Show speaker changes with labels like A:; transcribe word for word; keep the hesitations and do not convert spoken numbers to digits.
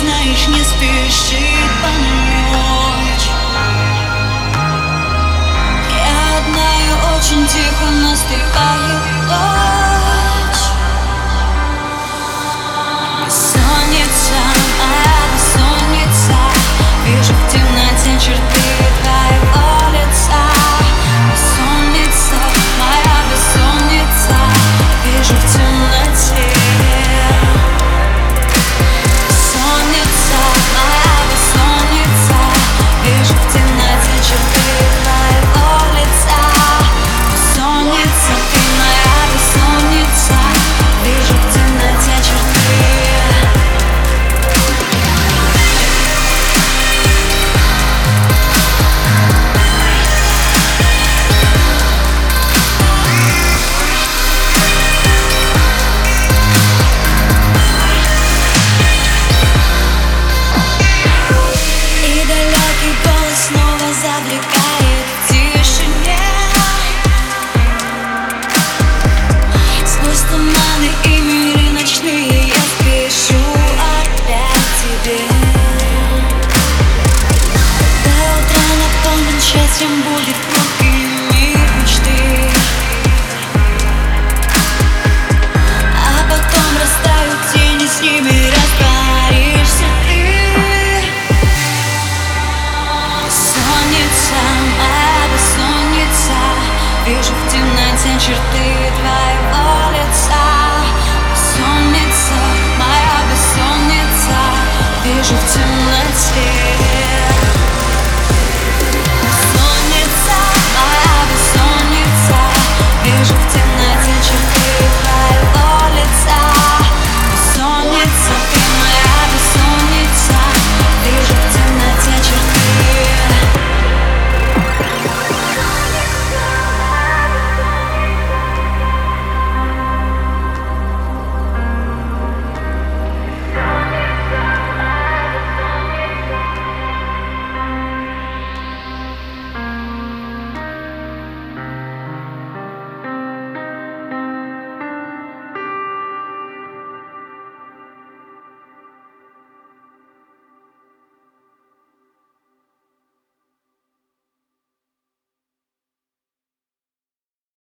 A: знаешь, не спешит помочь. Я одна и очень тихо наступаю ночь. Бессонница, моя бессонница, вижу в темноте черты твоего лица. Бессонница, моя бессонница, вижу в темноте. Бессонница, моя бессонница, вижу в темноте черты твоего лица. Бессонница, ты моя бессонница, вижу в темноте черты. Завлекает в тишине. Сквозь туманы и миры ночные я спешу опять к тебе. До утра наполнен счастьем будет круг мир мечты. А потом растают тени, с ними растают.